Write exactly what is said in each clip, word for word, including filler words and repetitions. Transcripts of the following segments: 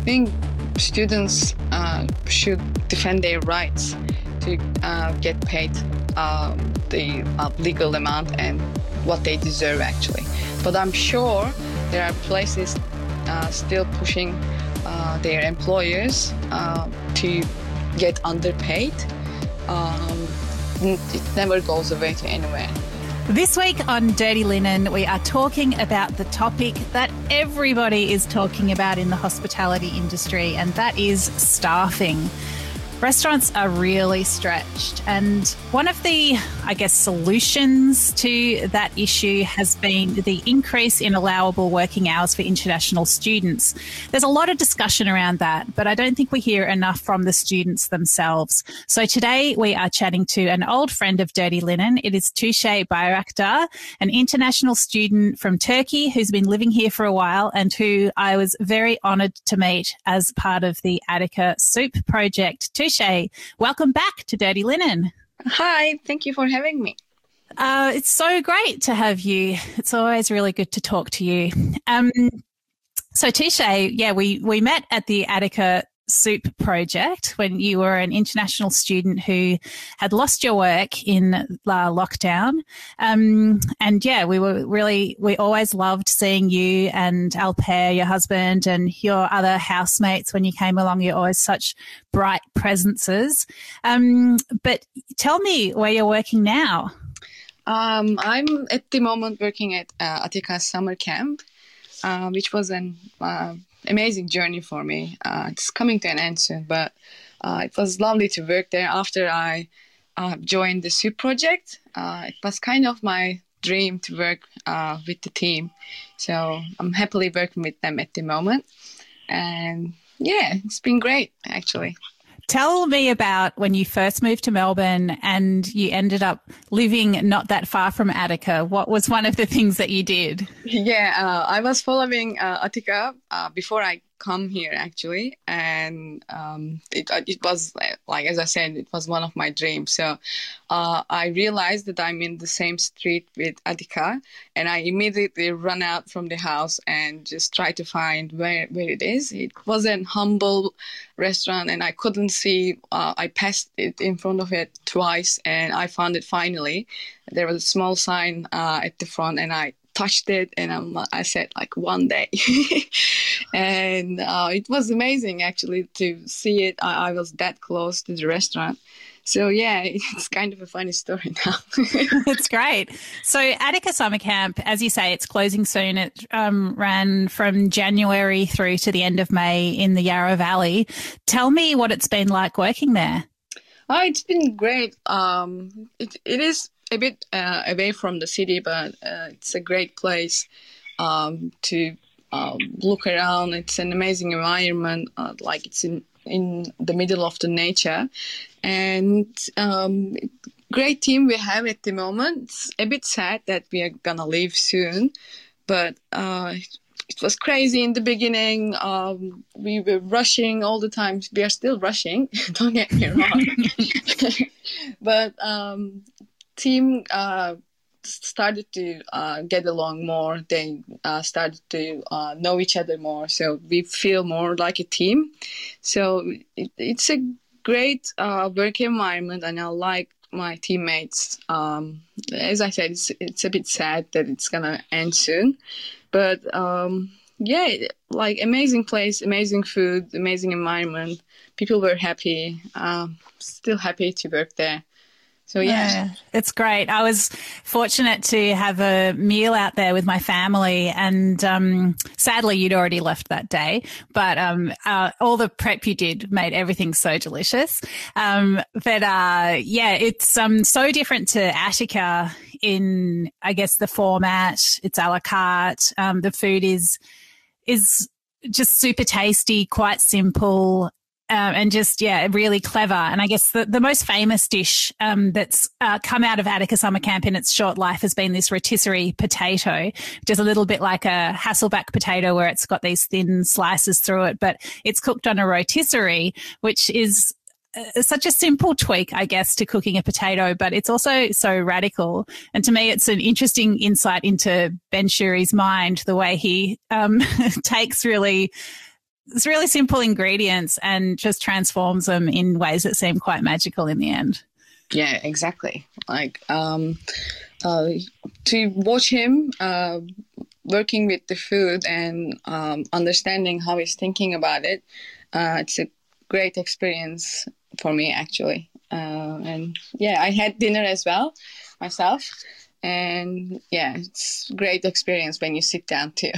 think students uh, should defend their rights to uh, get paid um, the uh, legal amount and what they deserve actually. But I'm sure there are places uh, still pushing uh, their employers uh, to get underpaid. Um, it never goes away to anywhere. This week on Dirty Linen, we are talking about the topic that everybody is talking about in the hospitality industry, and that is staffing. Restaurants are really stretched, and one of the, I guess, solutions to that issue has been the increase in allowable working hours for international students. There's a lot of discussion around that, but I don't think we hear enough from the students themselves. So today we are chatting to an old friend of Dirty Linen. It is Tuğçe Bayraktar, an international student from Turkey who's been living here for a while and who I was very honoured to meet as part of the Attica Soup project. Tuğçe, welcome back to Dirty Linen. Hi, thank you for having me. Uh, it's so great to have you. It's always really good to talk to you. Um, so Tuğçe, yeah, we, we met at the Attica Soup project when you were an international student who had lost your work in uh, lockdown. Um, and yeah, we were really, we always loved seeing you and Alper, your husband, and your other housemates when you came along. You're always such bright presences. Um, but tell me where you're working now. Um, I'm at the moment working at uh, Attica Summer Camp, uh, which was an uh, amazing journey for me. Uh, it's coming to an end soon, but uh, it was lovely to work there after I uh, joined the Soup project. Uh, it was kind of my dream to work uh, with the team. So I'm happily working with them at the moment. And yeah, it's been great, actually. Tell me about when you first moved to Melbourne and you ended up living not that far from Attica. What was one of the things that you did? Yeah, uh, I was following uh, Attica uh, before I come here, actually. And um, it, it was, like, as I said, it was one of my dreams. So uh, I realized that I'm in the same street with Attica, and I immediately run out from the house and just try to find where, where it is. It was a humble restaurant, and I couldn't see. Uh, I passed it in front of it twice, and I found it finally. There was a small sign uh, at the front, and I touched it, and I'm, I said, like, one day. And uh, it was amazing, actually, to see it. I, I was that close to the restaurant. So, yeah, it's kind of a funny story now. It's great. So Attica Summer Camp, as you say, it's closing soon. It um, ran from January through to the end of May in the Yarra Valley. Tell me what it's been like working there. Oh, it's been great. Um, it, it is a bit uh, away from the city, but uh, it's a great place um, to uh, look around. It's an amazing environment, uh, like it's in, in the middle of the nature. And um, great team we have at the moment. It's a bit sad that we are going to leave soon, but uh, it was crazy in the beginning. Um, we were rushing all the time. We are still rushing, don't get me wrong. But um, team uh, started to uh, get along more. They uh, started to uh, know each other more. So we feel more like a team. So it, it's a great uh, work environment, and I like my teammates. Um, as I said, it's, it's a bit sad that it's going to end soon. But um, yeah, like amazing place, amazing food, amazing environment. People were happy. Um, still happy to work there. So, yeah. yeah, it's great. I was fortunate to have a meal out there with my family, and um, sadly you'd already left that day, but um, uh, all the prep you did made everything so delicious. Um, but uh, yeah, it's um, so different to Attica in, I guess, the format. It's a la carte. Um, the food is is just super tasty, quite simple. Um, and just, yeah, really clever. And I guess the, the most famous dish um, that's uh, come out of Attica Summer Camp in its short life has been this rotisserie potato, which is a little bit like a Hasselback potato where it's got these thin slices through it, but it's cooked on a rotisserie, which is uh, such a simple tweak, I guess, to cooking a potato, but it's also so radical. And to me, it's an interesting insight into Ben Shuri's mind, the way he um, takes really it's really simple ingredients and just transforms them in ways that seem quite magical in the end. Yeah, exactly. Like um, uh, to watch him uh, working with the food and um, understanding how he's thinking about it, uh, it's a great experience for me, actually. Uh, and yeah, I had dinner as well myself. And yeah, it's a great experience when you sit down too.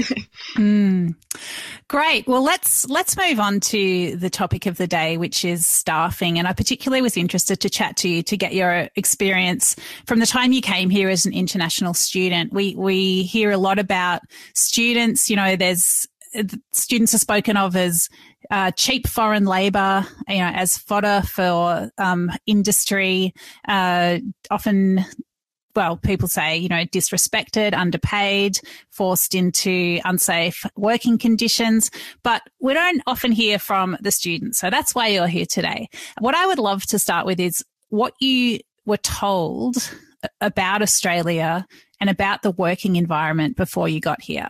mm. Great. Well, let's let's move on to the topic of the day, which is staffing. And I particularly was interested to chat to you to get your experience from the time you came here as an international student. We we hear a lot about students. You know, there's students are spoken of as uh, cheap foreign labour, you know, as fodder for um, industry, uh, often. Well, people say, you know, disrespected, underpaid, forced into unsafe working conditions, but we don't often hear from the students. So that's why you're here today. What I would love to start with is what you were told about Australia and about the working environment before you got here.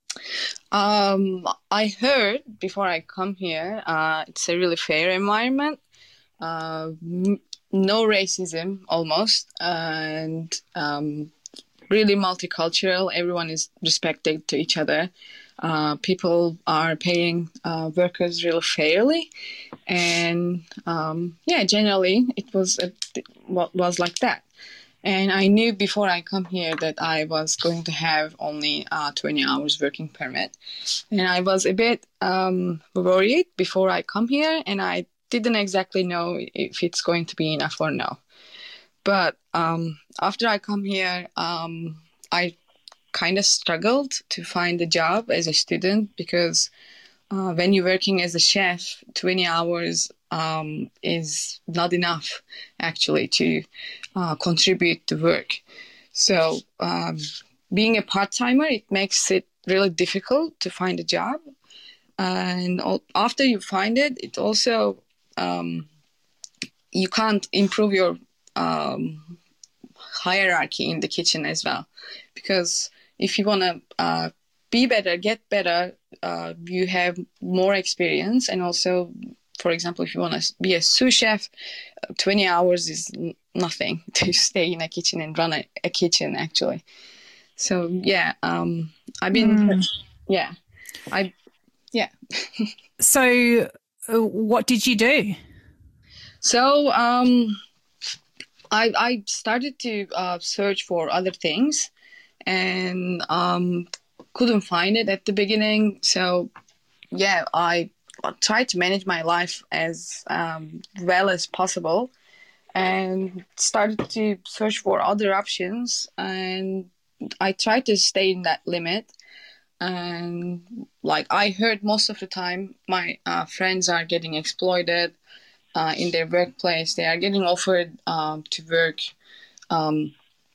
Um, I heard before I come here, uh, it's a really fair environment. Uh, no racism almost, and um, really multicultural. Everyone is respected to each other. Uh, people are paying uh, workers really fairly, and um, yeah, generally it was a, was like that. And I knew before I come here that I was going to have only uh, twenty hours working permit, and I was a bit um, worried before I come here, and I didn't exactly know if it's going to be enough or no. But um, after I come here, um, I kind of struggled to find a job as a student because uh, when you're working as a chef, twenty hours um, is not enough actually to uh, contribute to work. So um, being a part-timer, it makes it really difficult to find a job. And after you find it, it also Um, you can't improve your um, hierarchy in the kitchen as well, because if you want to uh, be better, get better, uh, you have more experience. And also, for example, if you want to be a sous chef, twenty hours is nothing to stay in a kitchen and run a, a kitchen actually. So yeah, um, I've been, mm. yeah, I, yeah. So what did you do? So um, I, I started to uh, search for other things and um, couldn't find it at the beginning. So yeah, I tried to manage my life as um, well as possible and started to search for other options. And I tried to stay in that limit. And like I heard most of the time, my uh, friends are getting exploited uh, in their workplace. They are getting offered um, to work. Um,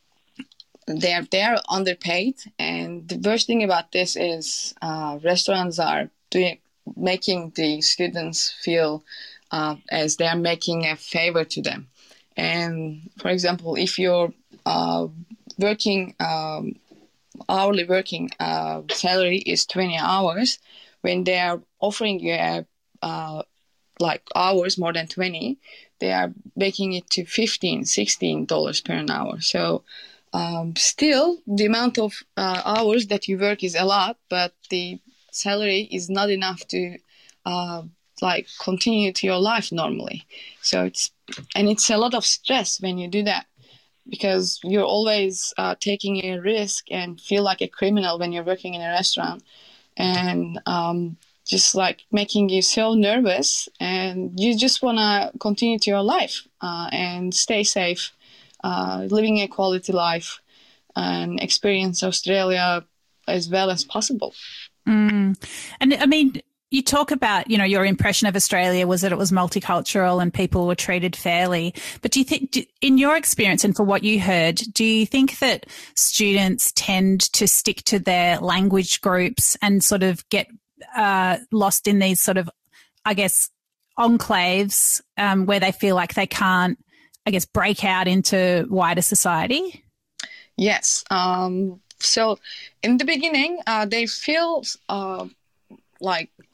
they are they are underpaid, and the worst thing about this is uh, restaurants are doing making the students feel uh, as they are making a favor to them. And for example, if you're uh, working. Um, hourly working uh, salary is twenty hours, when they are offering you a, uh, like hours more than twenty, they are making it to fifteen, sixteen dollars per an hour. So um, still the amount of uh, hours that you work is a lot, but the salary is not enough to uh, like continue to your life normally. So it's and it's a lot of stress when you do that, because you're always uh, taking a risk and feel like a criminal when you're working in a restaurant, and um, just like making you so nervous, and you just want to continue to your life uh, and stay safe, uh, living a quality life and experience Australia as well as possible. Mm. And I mean, you talk about, you know, your impression of Australia was that it was multicultural and people were treated fairly. But do you think, in your experience and for what you heard, do you think that students tend to stick to their language groups and sort of get uh, lost in these sort of, I guess, enclaves um, where they feel like they can't, I guess, break out into wider society? Yes. Um, so in the beginning, uh, they feel uh, like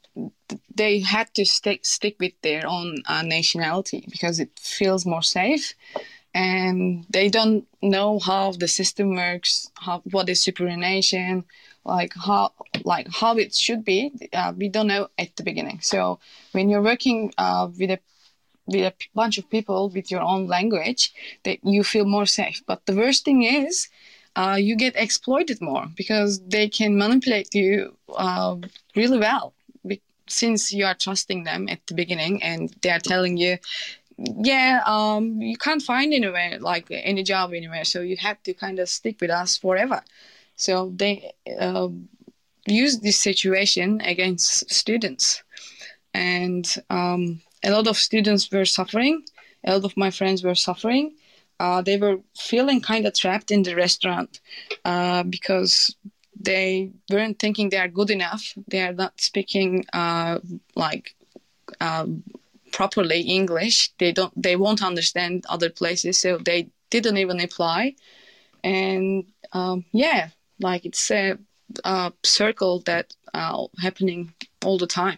they had to stick stick with their own uh, nationality because it feels more safe, and they don't know how the system works, how what is superannuation, like how like how it should be. Uh, we don't know at the beginning. So when you're working uh, with a with a bunch of people with your own language, that you feel more safe. But the worst thing is, uh, you get exploited more because they can manipulate you uh, really well. Since you are trusting them at the beginning and they are telling you, yeah, um, you can't find anywhere, like any job anywhere, so you have to kind of stick with us forever. So they uh, use this situation against students. And um, a lot of students were suffering. A lot of my friends were suffering. Uh, they were feeling kind of trapped in the restaurant uh, because they weren't thinking they are good enough. They are not speaking uh, like uh, properly English. They don't. They won't understand other places, so they didn't even apply. And um, yeah, like it's a, a circle that uh, happening all the time.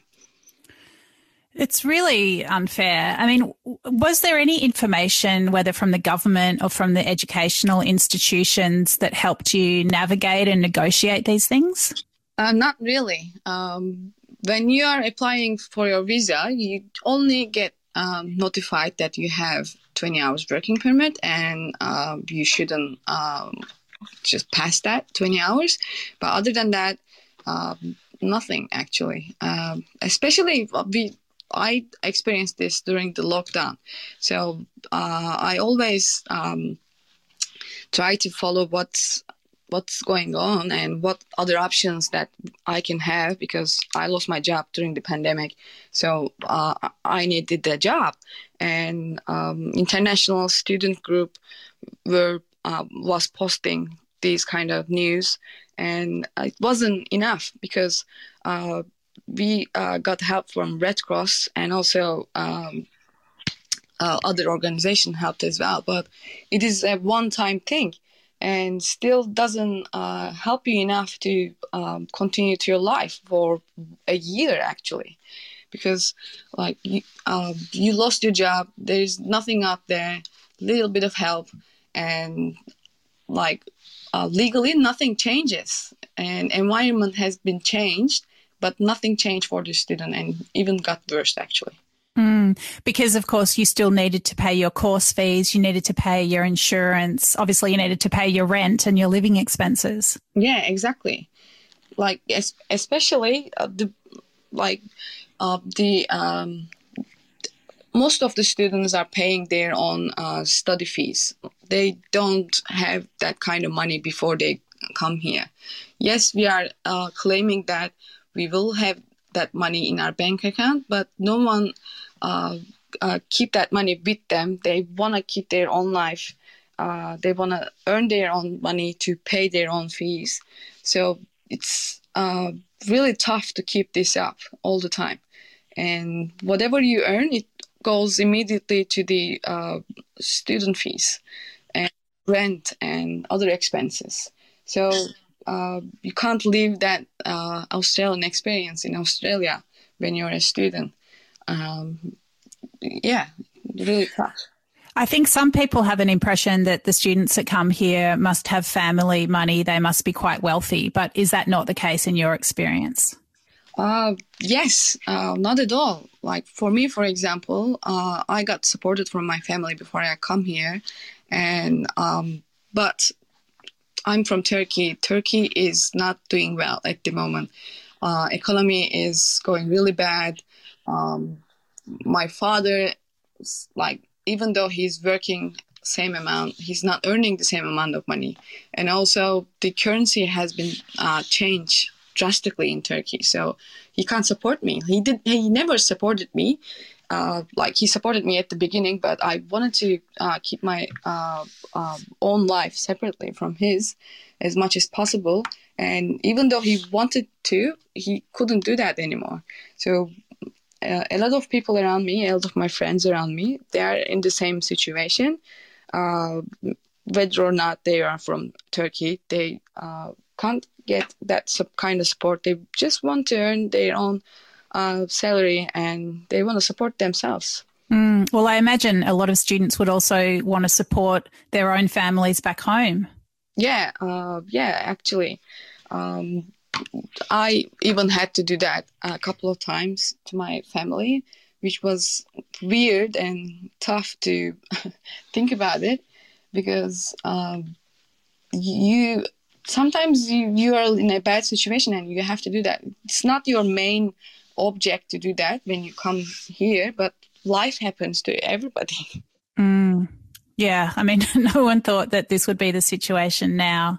It's really unfair. I mean, was there any information, whether from the government or from the educational institutions, that helped you navigate and negotiate these things? Uh, not really. Um, when you are applying for your visa, you only get um, notified that you have twenty hours working permit, and uh, you shouldn't um, just pass that twenty hours. But other than that, um, nothing actually. Um, especially we. I experienced this during the lockdown. So uh, I always um, try to follow what's what's going on and what other options that I can have, because I lost my job during the pandemic. So uh, I needed a job. And um, international student group were uh, was posting these kind of news. And it wasn't enough because uh, we uh, got help from Red Cross, and also um, uh, other organizations helped as well. But it is a one-time thing and still doesn't uh, help you enough to um, continue to your life for a year, actually. Because like you, uh, you lost your job, there's nothing out there, little bit of help, and like uh, legally nothing changes. And environment has been changed, but nothing changed for the student, and even got worse, actually. Mm, because, of course, you still needed to pay your course fees, you needed to pay your insurance, obviously you needed to pay your rent and your living expenses. Yeah, exactly. Like, especially uh, the, like, uh, the, um, most of the students are paying their own uh, study fees. They don't have that kind of money before they come here. Yes, we are uh, claiming that we will have that money in our bank account, but no one uh, uh, keep that money with them. They want to keep their own life. Uh, they want to earn their own money to pay their own fees. So it's uh, really tough to keep this up all the time. And whatever you earn, it goes immediately to the uh, student fees and rent and other expenses. So Uh, you can't live that uh, Australian experience in Australia when you're a student. Um, yeah, really tough. I think some people have an impression that the students that come here must have family money, they must be quite wealthy, but is that not the case in your experience? Uh, yes, uh, not at all. Like for me, for example, uh, I got supported from my family before I come here, and um, but I'm from Turkey. Turkey is not doing well at the moment. Uh, economy is going really bad. Um, my father, like, even though he's working same amount, he's not earning the same amount of money. And also the currency has been uh, changed drastically in Turkey. So he can't support me. He did. He never supported me. Uh, like he supported me at the beginning, but I wanted to uh, keep my uh, uh, own life separately from his as much as possible. And even though he wanted to, he couldn't do that anymore. So uh, a lot of people around me, a lot of my friends around me, they are in the same situation. Uh, whether or not they are from Turkey, they uh, can't get that kind of support. They just want to earn their own uh, salary, and they want to support themselves. Mm, well, I imagine a lot of students would also want to support their own families back home. Yeah, uh, yeah, actually. Um, I even had to do that a couple of times to my family, which was weird and tough to think about it, because um, you sometimes you, you are in a bad situation and you have to do that. It's not your main object to do that when you come here, but life happens to everybody. Mm, yeah, I mean, no one thought that this would be the situation now.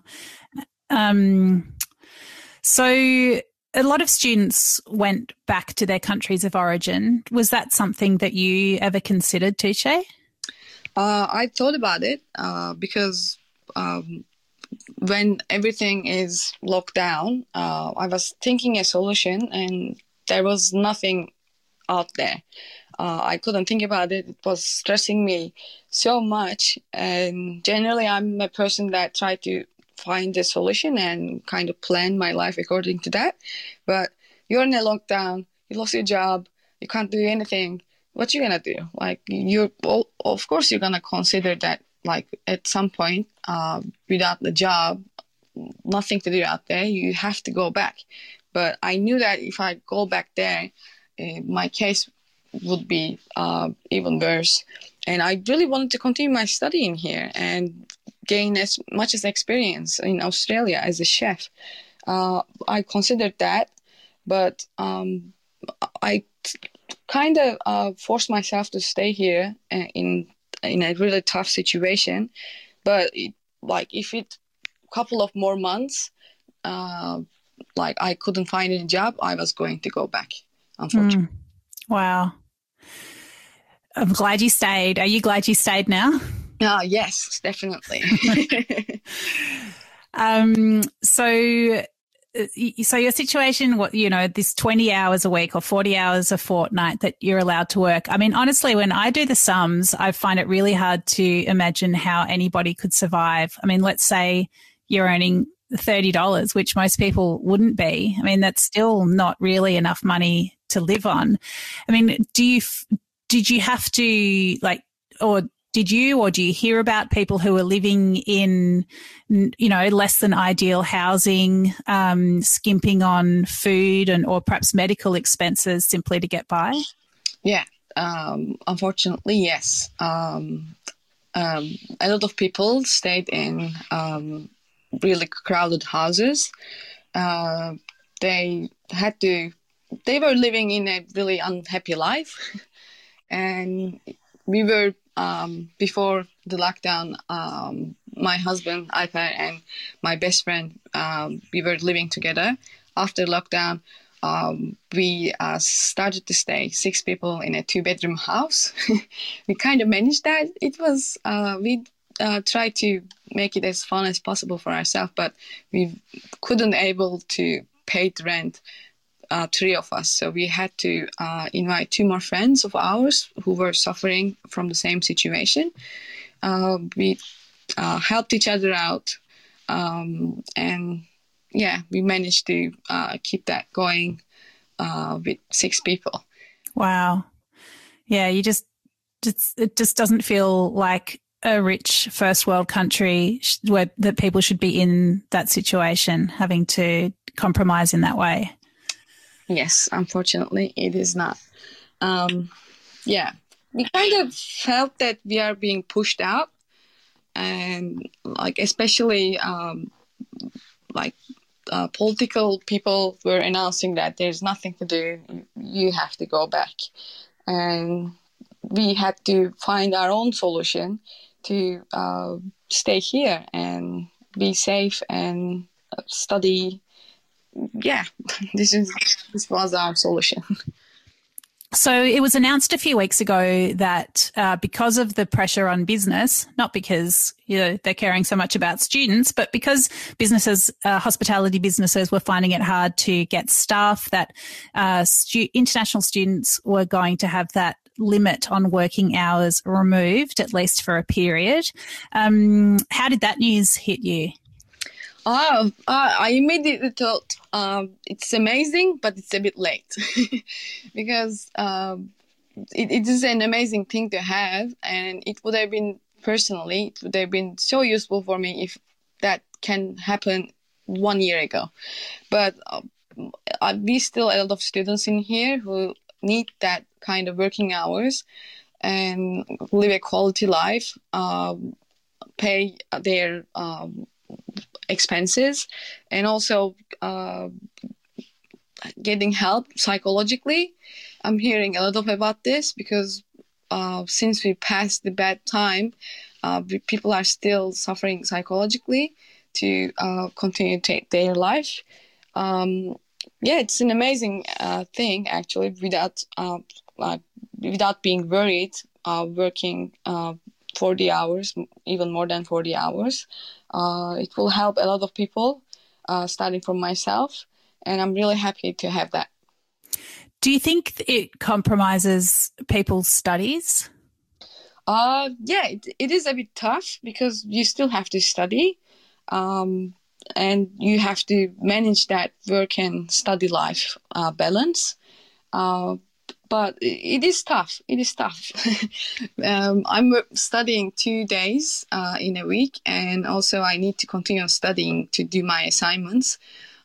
Um, so a lot of students went back to their countries of origin. Was that something that you ever considered, Tuche? Uh, I thought about it uh, because um, when everything is locked down, uh, I was thinking a solution and there was nothing out there. Uh, I couldn't think about it. It was stressing me so much. And generally, I'm a person that try to find a solution and kind of plan my life according to that. But you're in a lockdown, you lost your job, you can't do anything. What you gonna do? Like, you're, well, of course, you're gonna consider that, like, at some point, uh, without the job, nothing to do out there, you have to go back. But I knew that if I go back there, uh, my case would be uh, even worse. And I really wanted to continue my studying here and gain as much as experience in Australia as a chef. Uh, I considered that, but um, I t- kind of uh, forced myself to stay here in in a really tough situation. But it, like, if it couple of more months, uh, like I couldn't find any job, I was going to go back, unfortunately. Mm, wow. I'm glad you stayed. Are you glad you stayed now? Uh, yes, definitely. um, so, so your situation, what, you know, this twenty hours a week or forty hours a fortnight that you're allowed to work. I mean, honestly, when I do the sums, I find it really hard to imagine how anybody could survive. I mean, let's say you're earning thirty dollars, which most people wouldn't be. I mean, that's still not really enough money to live on. I mean, do you, did you have to, like, or did you, or do you hear about people who are living in, you know, less than ideal housing, um, skimping on food and, or perhaps medical expenses simply to get by? Yeah, um, unfortunately, yes. Um, um, a lot of people stayed in um, really crowded houses. Uh, they had to, they were living in a really unhappy life. And we were, um, before the lockdown, um, my husband, Alper, and my best friend, um, we were living together. After lockdown, um, we uh, started to stay six people in a two-bedroom house. We kind of managed that. It was, uh, we uh, tried to make it as fun as possible for ourselves, but we couldn't able to pay the rent. Uh, three of us. So we had to uh, invite two more friends of ours who were suffering from the same situation. Uh, we uh, helped each other out. Um, and yeah, we managed to uh, keep that going uh, with six people. Wow. Yeah, you just, just, it just doesn't feel like a rich first world country where that people should be in that situation, having to compromise in that way. Yes, unfortunately, it is not. Um, yeah, we kind of felt that we are being pushed out, and like especially um, like uh, political people were announcing that there's nothing to do, you have to go back, and we had to find our own solution to uh, stay here and be safe and study. Yeah, this is this was our solution. So it was announced a few weeks ago that uh, because of the pressure on business, not because you know they're caring so much about students, but because businesses, uh, hospitality businesses, were finding it hard to get staff, that uh, stu- international students were going to have that limit on working hours removed, at least for a period. Um, how did that news hit you? Oh, uh, I immediately thought um, it's amazing, but it's a bit late because um, it, it is an amazing thing to have, and it would have been personally, it would have been so useful for me if that can happen one year ago. But uh, we still a lot of students in here who need that kind of working hours and live a quality life, um, pay their um, expenses, and also uh, getting help psychologically. I'm hearing a lot of about this because uh, since we passed the bad time, uh, people are still suffering psychologically to uh, continue to take their life. Um, yeah, it's an amazing uh, thing actually. Without uh, uh, without being worried, uh, working uh, forty hours, even more than forty hours, uh, it will help a lot of people, uh, starting from myself, and I'm really happy to have that. Do you think it compromises people's studies? Uh, yeah, it, it is a bit tough because you still have to study, um, and you have to manage that work and study life uh, balance. Uh, but it is tough. It is tough. um, I'm studying two days uh, in a week, and also I need to continue studying to do my assignments.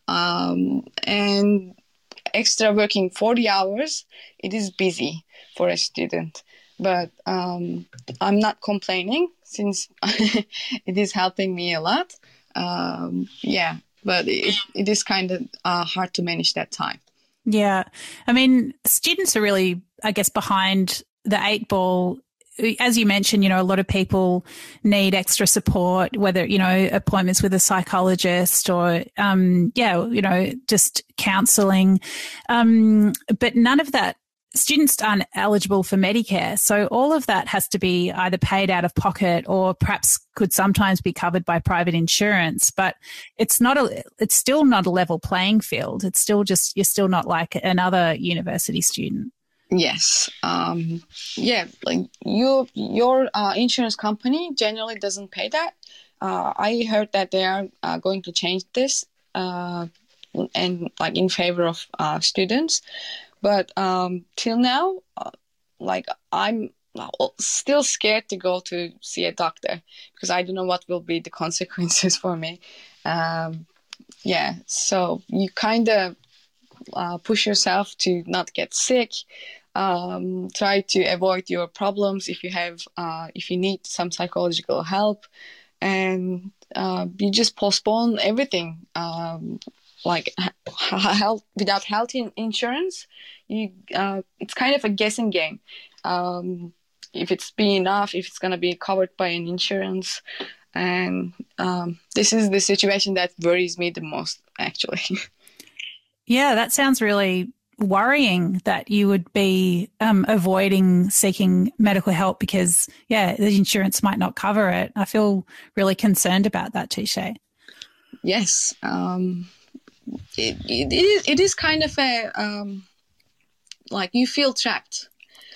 Um, and extra working forty hours, it is busy for a student. But um, I'm not complaining since it is helping me a lot. Um, yeah, but it, it is kind of uh, hard to manage that time. Yeah. I mean, students are really, I guess, behind the eight ball. As you mentioned, you know, a lot of people need extra support, whether, you know, appointments with a psychologist or, um, yeah, you know, just counselling. Um, but none of that, students aren't eligible for Medicare. So all of that has to be either paid out of pocket or perhaps could sometimes be covered by private insurance. But it's not a, it's still not a level playing field. It's still just, you're still not like another university student. Yes. Um, yeah, like your your uh, insurance company generally doesn't pay that. Uh, I heard that they are uh, going to change this uh, and like in favor of uh, students. But um, till now, uh, like I'm still scared to go to see a doctor because I don't know what will be the consequences for me. Um, yeah, so you kind of uh, push yourself to not get sick. Um, try to avoid your problems if you have, uh, if you need some psychological help, and uh, you just postpone everything. Um, like health without health insurance, you uh, it's kind of a guessing game. Um, if it's be enough, if it's gonna be covered by an insurance, and um, this is the situation that worries me the most, actually. Yeah, that sounds really worrying that you would be um, avoiding seeking medical help because, yeah, the insurance might not cover it. I feel really concerned about that, Tisha. Yes. Um, it, it, it, is, it is kind of a, um, like you feel trapped.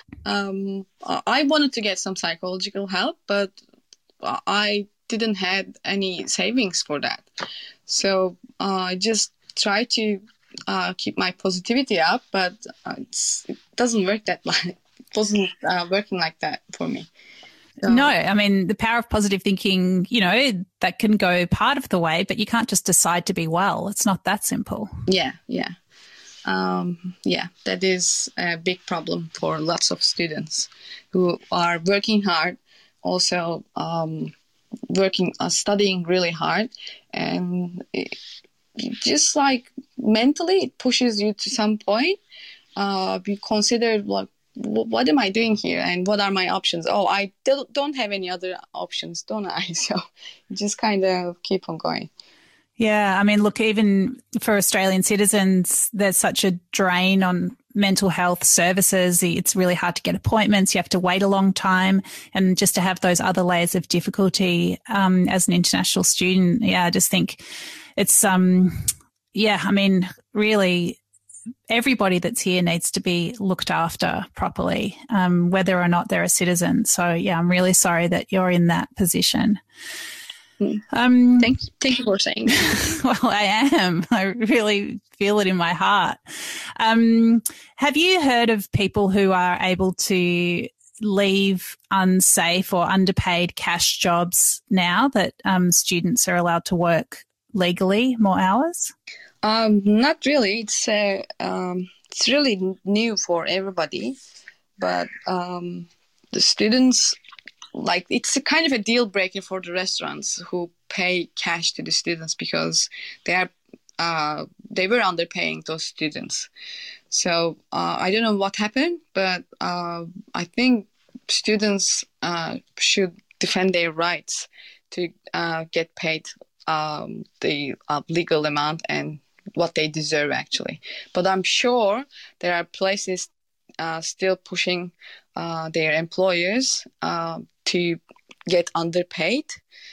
Um, I wanted to get some psychological help, but I didn't have any savings for that. So uh, I just try to Uh, keep my positivity up, but uh, it's, it doesn't work that like it wasn't uh, working like that for me. So. No, I mean the power of positive thinking, you know, that can go part of the way, but you can't just decide to be well. It's not that simple. Yeah, yeah, um, yeah. That is a big problem for lots of students who are working hard, also um, working, uh, studying really hard, and. It, just like mentally it pushes you to some point. Uh, you consider like, what am I doing here and what are my options? Oh, I don't have any other options, don't I? So just kind of keep on going. Yeah, I mean, look, even for Australian citizens, there's such a drain on mental health services. It's really hard to get appointments. You have to wait a long time, and just to have those other layers of difficulty um, as an international student, yeah, I just think it's, um, yeah, I mean, really everybody that's here needs to be looked after properly, um, whether or not they're a citizen. So, yeah, I'm really sorry that you're in that position. Um, thank, thank you for saying that. Well, I am. I really feel it in my heart. Um, have you heard of people who are able to leave unsafe or underpaid cash jobs now that um, students are allowed to work legally more hours? Um, not really. It's uh, um, it's really new for everybody, but um, the students, like, it's a kind of a deal breaker for the restaurants who pay cash to the students because they are uh, they were underpaying those students. So uh, I don't know what happened, but uh, I think students uh, should defend their rights to uh, get paid um, the uh, legal amount and what they deserve, actually. But I'm sure there are places uh, still pushing uh, their employers uh, to get underpaid.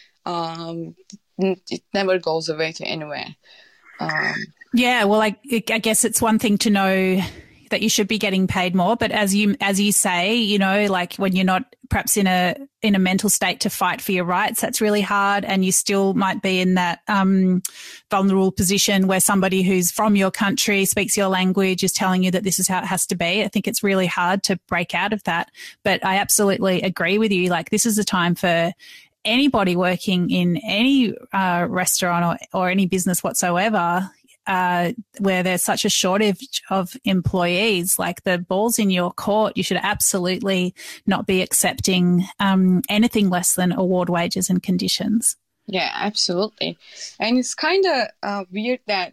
Um, it never goes away to anywhere. Um, yeah, well, I, I guess it's one thing to know that you should be getting paid more, but as you as you say, you know, like when you're not perhaps in a in a mental state to fight for your rights, that's really hard, and you still might be in that um, vulnerable position where somebody who's from your country, speaks your language, is telling you that this is how it has to be. I think it's really hard to break out of that, but I absolutely agree with you. Like, this is a time for anybody working in any uh, restaurant or, or any business whatsoever, Uh, where there's such a shortage of employees. Like, the ball's in your court. You should absolutely not be accepting um, anything less than award wages and conditions. Yeah, absolutely. And it's kind of uh, weird that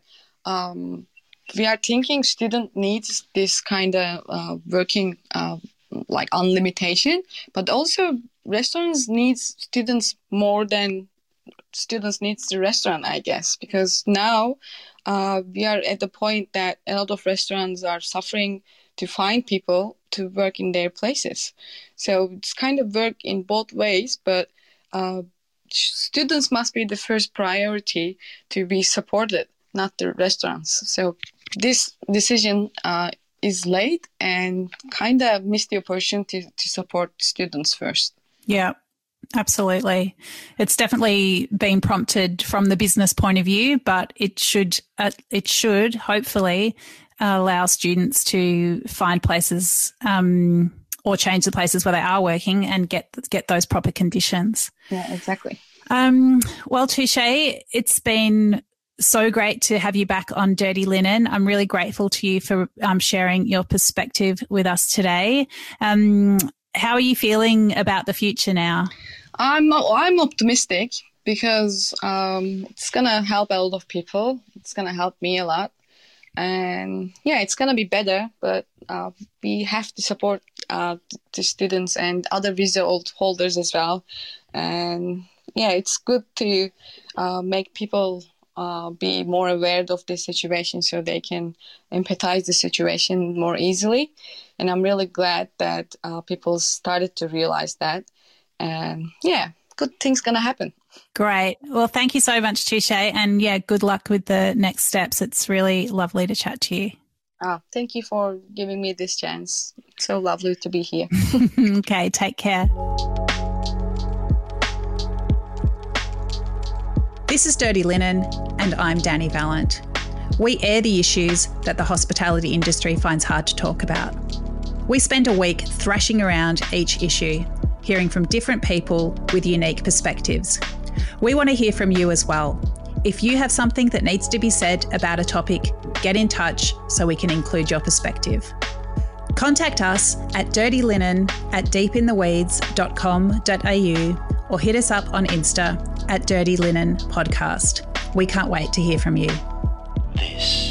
um, we are thinking student needs this kind of uh, working uh, like unlimitation, but also restaurants needs students more than students needs the restaurant, I guess, because now uh, we are at the point that a lot of restaurants are suffering to find people to work in their places. So it's kind of work in both ways, but uh, students must be the first priority to be supported, not the restaurants. So this decision uh, is late and kind of missed the opportunity to support students first. Yeah. Absolutely. It's definitely been prompted from the business point of view, but it should uh, it should hopefully allow students to find places um, or change the places where they are working and get get those proper conditions. Yeah, exactly. Um, well, Touche, it's been so great to have you back on Dirty Linen. I'm really grateful to you for um, sharing your perspective with us today. Um, How are you feeling about the future now? I'm I'm optimistic because um, it's gonna help a lot of people. It's gonna help me a lot, and yeah, it's gonna be better. But uh, we have to support uh, the students and other visa holders as well. And yeah, it's good to uh, make people uh, be more aware of the situation so they can empathize the situation more easily. And I'm really glad that uh, people started to realize that. And yeah, good things going to happen. Great. Well, thank you so much, Touche. And yeah, good luck with the next steps. It's really lovely to chat to you. Oh, thank you for giving me this chance. It's so lovely to be here. Okay, take care. This is Dirty Linen, and I'm Danny Vallant. We air the issues that the hospitality industry finds hard to talk about. We spend a week thrashing around each issue, hearing from different people with unique perspectives. We want to hear from you as well. If you have something that needs to be said about a topic, get in touch so we can include your perspective. Contact us at dirtylinen at deepin the weeds dot com dot a u or hit us up on Insta at Dirty Linen Podcast. We can't wait to hear from you. This